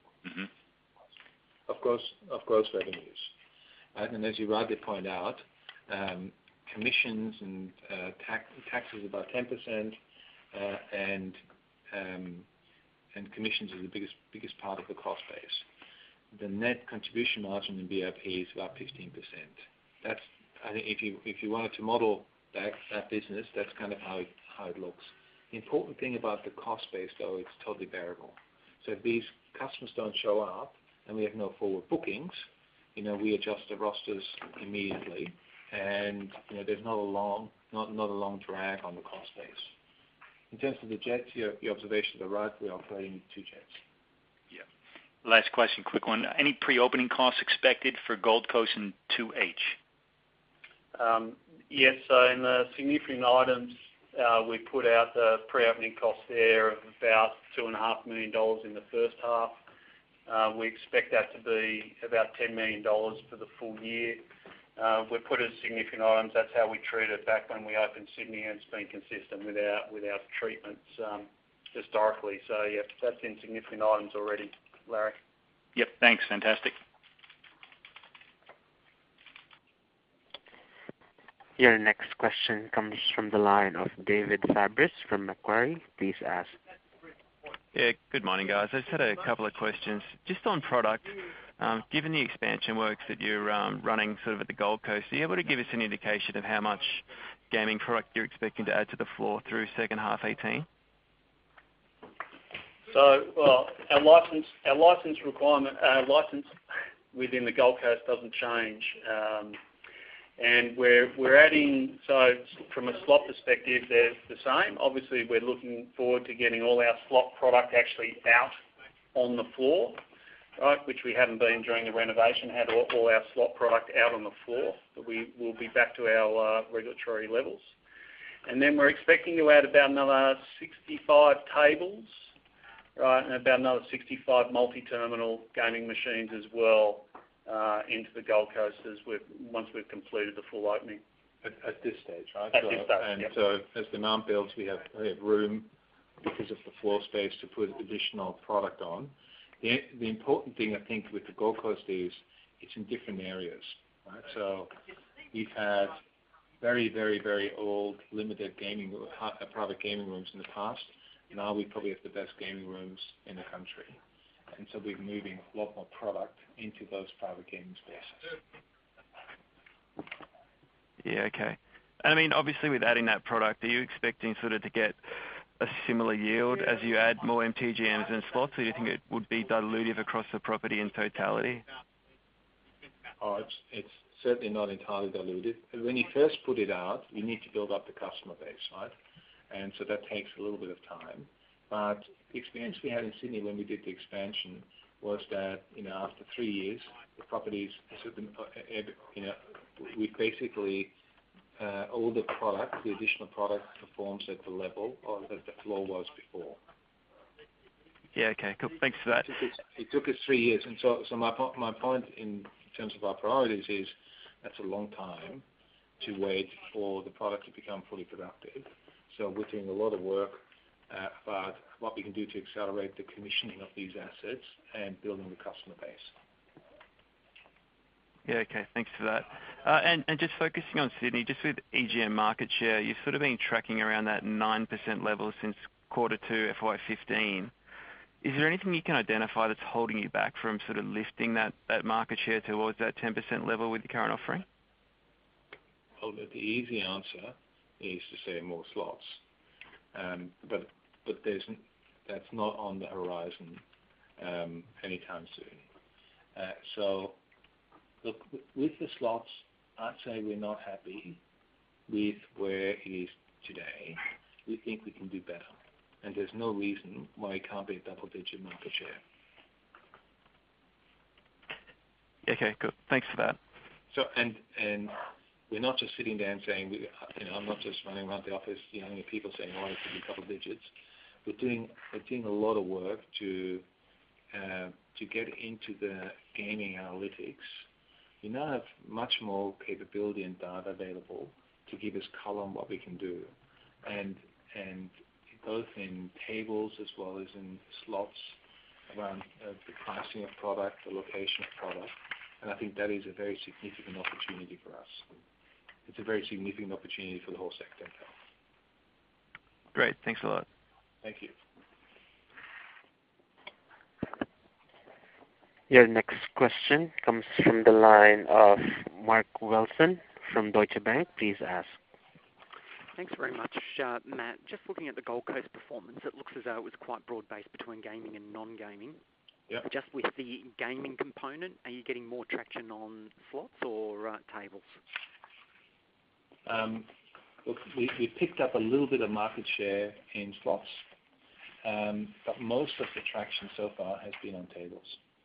of gross revenues. Right? And as you rightly point out, commissions and taxes about 10%, and commissions is the biggest part of the cost base. The net contribution margin in VIP is about 15%. That's, I think, if you wanted to model that business, that's kind of how it looks. The important thing about the cost base, though, it's totally variable. So if these customers don't show up and we have no forward bookings, we adjust the rosters immediately, and there's not a long drag on the cost base. In terms of the jets, your observations are right. We're operating with 2 jets. Yeah. Last question, quick one. Any pre-opening costs expected for Gold Coast and 2H? Yes. So in the significant items, we put out the pre-opening costs there of about $2.5 million in the first half. We expect that to be about $10 million for the full year. We put it as significant items. That's how we treated it back when we opened Sydney, and it's been consistent with our treatments historically. So, yeah, that's in significant items already, Larry. Yep, thanks. Fantastic. Your next question comes from the line of David Fabris from Macquarie. Please ask. Yeah, good morning, guys. I just had a couple of questions. Just on product, given the expansion works that you're running sort of at the Gold Coast, are you able to give us an indication of how much gaming product you're expecting to add to the floor through second half 18? So, well, our license requirement, license within the Gold Coast doesn't change, and we're adding. So, from a slot perspective, they're the same. Obviously, we're looking forward to getting all our slot product actually out on the floor, right? Which we haven't been during the renovation. Had all our slot product out on the floor, but we will be back to our regulatory levels, and then we're expecting to add about another 65 tables. Right, and about another 65 multi-terminal gaming machines as well into the Gold Coast once we've completed the full opening. At this stage, right? At this stage, and yep. so as demand builds, we have room because of the floor space to put additional product on. The important thing I think with the Gold Coast is it's in different areas, right? So we've had very, very, very old limited private gaming rooms in the past. Now we probably have the best gaming rooms in the country. And so we're moving a lot more product into those private gaming spaces. Yeah, okay. And I mean, obviously with adding that product, are you expecting sort of to get a similar yield as you add more MTGMs and slots, or do you think it would be dilutive across the property in totality? Oh, it's certainly not entirely dilutive. When you first put it out, you need to build up the customer base, right? And so that takes a little bit of time. But the experience we had in Sydney when we did the expansion was that, after 3 years, the properties, we basically, all the product, the additional product performs at the level or that the floor was before. Yeah, okay, cool. Thanks for that. It took us 3 years. And so my point in terms of our priorities is that's a long time to wait for the product to become fully productive. So we're doing a lot of work about what we can do to accelerate the commissioning of these assets and building the customer base. Yeah, okay, thanks for that. And just focusing on Sydney, just with EGM market share, you've sort of been tracking around that 9% level since quarter 2 FY15. Is there anything you can identify that's holding you back from sort of lifting that market share towards that 10% level with your current offering? Well, the easy answer is to say more slots, but that's not on the horizon anytime soon. So, look, with the slots, I'd say we're not happy with where it is today. We think we can do better, and there's no reason why it can't be a double-digit market share. Okay, good. Thanks for that. So, and we're not just sitting there and saying, I'm not just running around the office, people saying, oh, it could be double digits. We're doing a lot of work to get into the gaming analytics. We now have much more capability and data available to give us color on what we can do, and both in tables as well as in slots around the pricing of product, the location of product, and I think that is a very significant opportunity for us. It's a very significant opportunity for the whole sector. Great. Thanks a lot. Thank you. Your next question comes from the line of Mark Wilson from Deutsche Bank. Please ask. Thanks very much, Matt. Just looking at the Gold Coast performance, it looks as though it was quite broad-based between gaming and non-gaming. Yep. Just with the gaming component, are you getting more traction on slots or tables? Look, we picked up a little bit of market share in slots, but most of the traction so far has been on tables.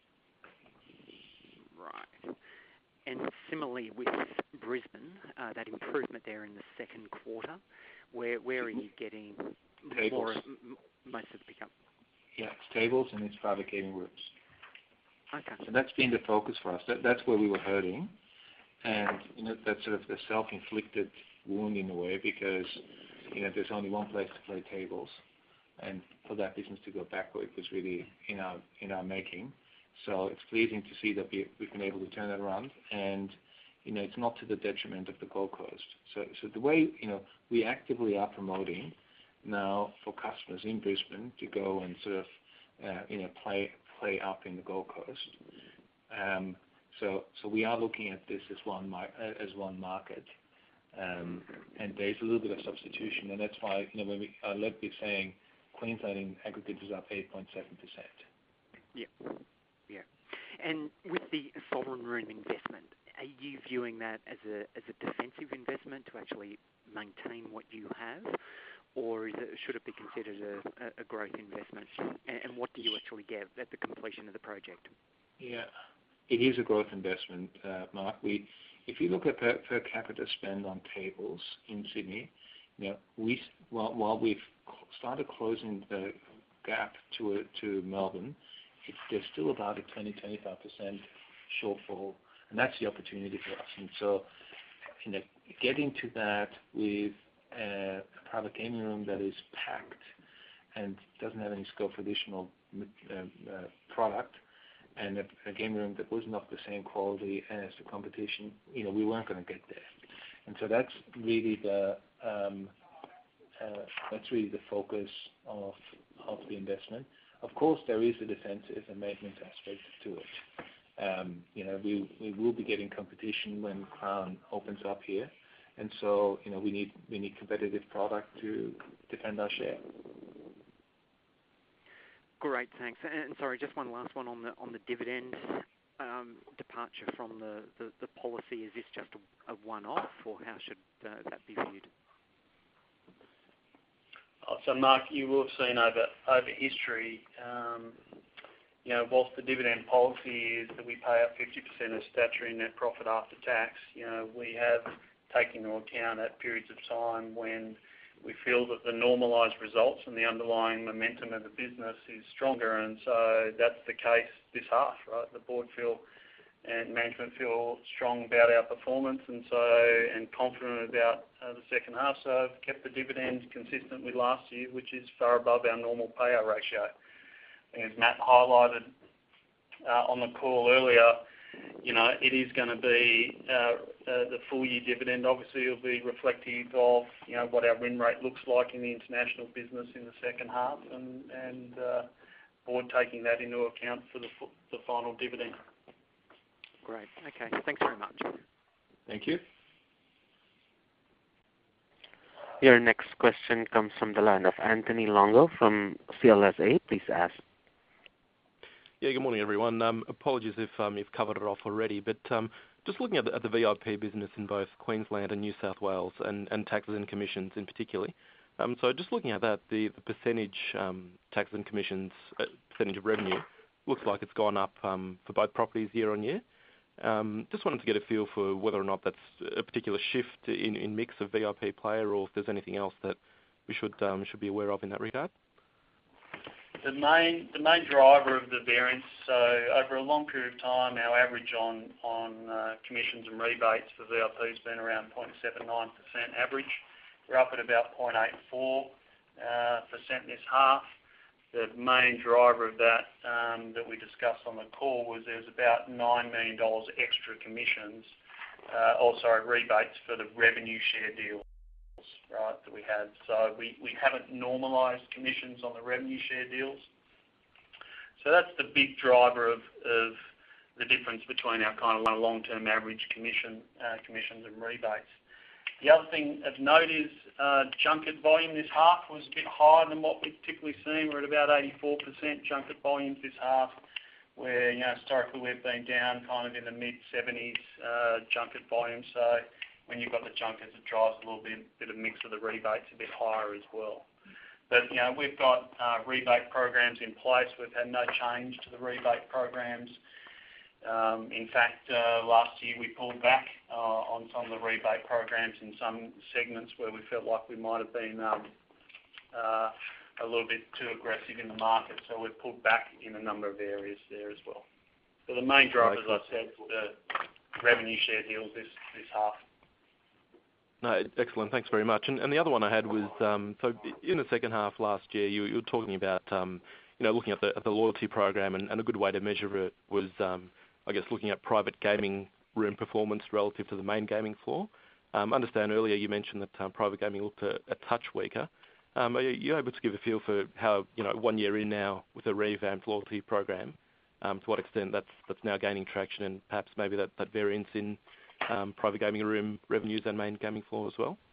Right. And similarly with Brisbane, that improvement there in the second quarter, where are you getting most of the pickup? Yeah, it's tables and it's private gaming rooms. Okay. So that's been the focus for us. That's where we were hurting. And that's sort of the self-inflicted wound in a way because there's only one place to play tables, and for that business to go backward was really in our making. So it's pleasing to see that we've been able to turn that around, and it's not to the detriment of the Gold Coast. So the way we actively are promoting now for customers in Brisbane to go and sort of play up in the Gold Coast. So we are looking at this as one market, and there's a little bit of substitution, and that's why when we led be saying Queensland in aggregate is up 8.7%. Yeah. And with the sovereign room investment, are you viewing that as a defensive investment to actually maintain what you have, or should it be considered a growth investment? And what do you actually get at the completion of the project? Yeah, it is a growth investment, Mark. If you look at per capita spend on tables in Sydney, while we've started closing the gap to Melbourne, there's still about a 20-25% shortfall, and that's the opportunity for us. And so, getting to that with a private gaming room that is packed and doesn't have any scope for additional product, and a gaming room that wasn't of the same quality as the competition, we weren't going to get there. And so that's really the focus of the investment. Of course, there is a defensive and maintenance aspect to it. We will be getting competition when Crown opens up here, and so we need competitive product to defend our share. Great, thanks. And sorry, just one last one on the dividend departure from the policy. Is this just a one-off, or how should that be viewed? So, Mark, you will have seen over history, whilst the dividend policy is that we pay out 50% of statutory net profit after tax, we have taken into account at periods of time when we feel that the normalised results and the underlying momentum of the business is stronger, and so that's the case this half, right? The board and management feel strong about our performance and confident about the second half, so I've kept the dividend consistent with last year, which is far above our normal payout ratio. And as Matt highlighted on the call earlier, it is going to be the full year dividend. Obviously, it'll be reflective of what our win rate looks like in the international business in the second half, and board taking that into account for the final dividend. Great. Okay. Thanks very much. Thank you. Your next question comes from the line of Anthony Longo from CLSA. Please ask. Yeah, good morning, everyone. Apologies if you've covered it off already, but just looking at the VIP business in both Queensland and New South Wales and taxes and commissions in particular. So just looking at that, the percentage taxes and commissions, percentage of revenue, looks like it's gone up for both properties year on year. Just wanted to get a feel for whether or not that's a particular shift in mix of VIP player, or if there's anything else that we should be aware of in that regard. The main driver of the variance, so over a long period of time, our average on commissions and rebates for VIP has been around 0.79% average. We're up at about 0.84% this half. The main driver of that that we discussed on the call was there's about $9 million extra commissions, rebates for the revenue share deals, right, that we had. So we haven't normalised commissions on the revenue share deals. So that's the big driver of the difference between our kind of long-term average commissions and rebates. The other thing of note is junket volume this half was a bit higher than what we've typically seen. We're at about 84% junket volumes this half, where historically we've been down kind of in the mid-70s junket volume. So when you've got the junkets, it drives a little bit of mix of the rebates a bit higher as well. But we've got rebate programs in place. We've had no change to the rebate programs. In fact, last year we pulled back on some of the rebate programs in some segments where we felt like we might have been a little bit too aggressive in the market, so we've pulled back in a number of areas there as well. So the main driver, as I said, the revenue share deals this half. No, excellent. Thanks very much. And the other one I had was, so in the second half last year, you were talking about, looking at the loyalty program, and a good way to measure it was, I guess, looking at private gaming room performance relative to the main gaming floor. Understand earlier you mentioned that private gaming looked a touch weaker. Are you able to give a feel for how, 1 year in now with a revamped loyalty program, to what extent that's now gaining traction, and perhaps maybe that variance in private gaming room revenues and main gaming floor as well?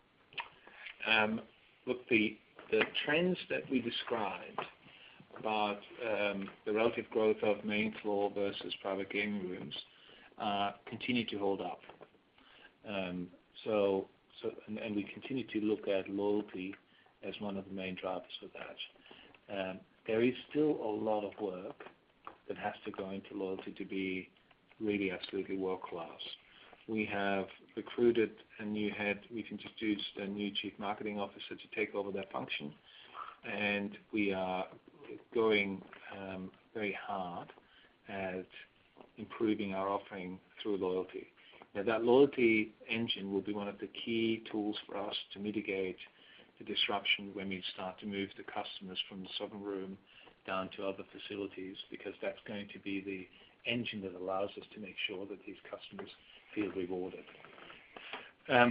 Look, the trends that we described about the relative growth of main floor versus private gaming rooms continue to hold up. And we continue to look at loyalty as one of the main drivers of that. There is still a lot of work that has to go into loyalty to be really absolutely world class. We have recruited a new head. We've introduced a new chief marketing officer to take over that function, and we are going very hard at improving our offering through loyalty. Now, that loyalty engine will be one of the key tools for us to mitigate the disruption when we start to move the customers from the Sovereign Room down to other facilities, because that's going to be the engine that allows us to make sure that these customers feel rewarded. I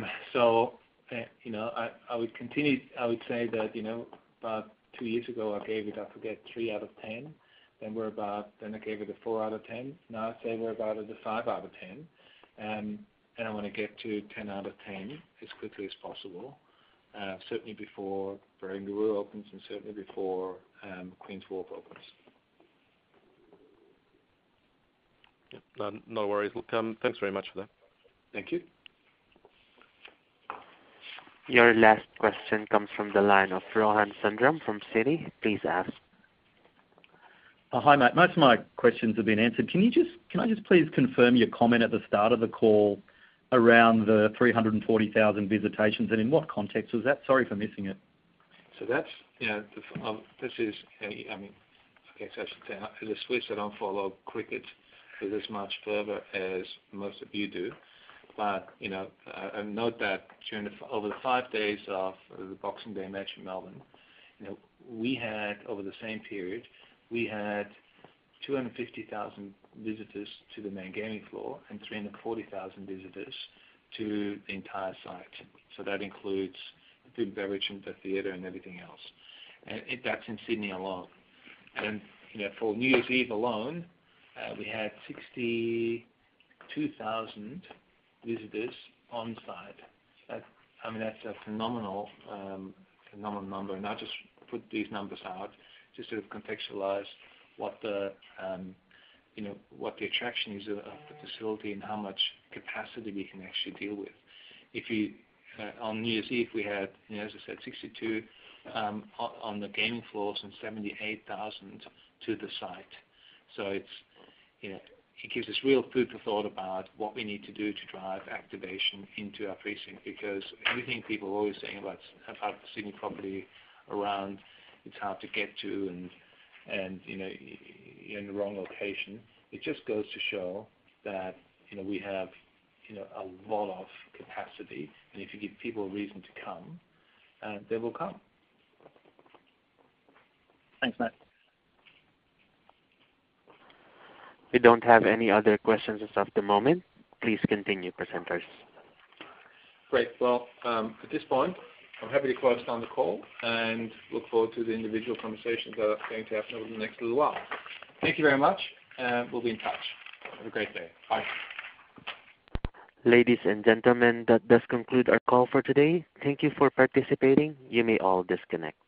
would continue. I would say that about 2 years ago I gave it, I forget, 3 out of 10. Then I gave it a 4 out of 10. Now I say we're about at a 5 out of 10. And I want to get to 10 out of 10 as quickly as possible. Certainly before Barangaroo opens, and certainly before Queen's Wharf opens. Yep, no worries. Look, thanks very much for that. Thank you. Your last question comes from the line of Rohan Sundram from Citi. Please ask. Hi, mate. Most of my questions have been answered. Can I just please confirm your comment at the start of the call around the 340,000 visitations, and in what context was that? Sorry for missing it. So that's, this is, I guess I should say, as a Swiss, I don't follow cricket with as much fervor as most of you do. But, I note that over the 5 days of the Boxing Day match in Melbourne, we had, over the same period, we had 250,000 visitors to the main gaming floor and 340,000 visitors to the entire site. So that includes food and beverage and the theatre and everything else. And that's in Sydney alone. And for New Year's Eve alone, we had 62,000 visitors on site. That's a phenomenal number. And I just put these numbers out just to contextualize what the attraction is of the facility and how much capacity we can actually deal with. On New Year's Eve we had, as I said, 62 on the gaming floors and 78,000 to the site. So it gives us real food for thought about what we need to do to drive activation into our precinct, because everything people are always saying about the Sydney property around it's hard to get to and you're in the wrong location. It just goes to show that we have a lot of capacity, and if you give people a reason to come, they will come. Thanks, Matt. We don't have any other questions as of the moment. Please continue, presenters. Great. Well, at this point, I'm happy to close down the call and look forward to the individual conversations that are going to happen over the next little while. Thank you very much, and we'll be in touch. Have a great day. Bye. Ladies and gentlemen, that does conclude our call for today. Thank you for participating. You may all disconnect.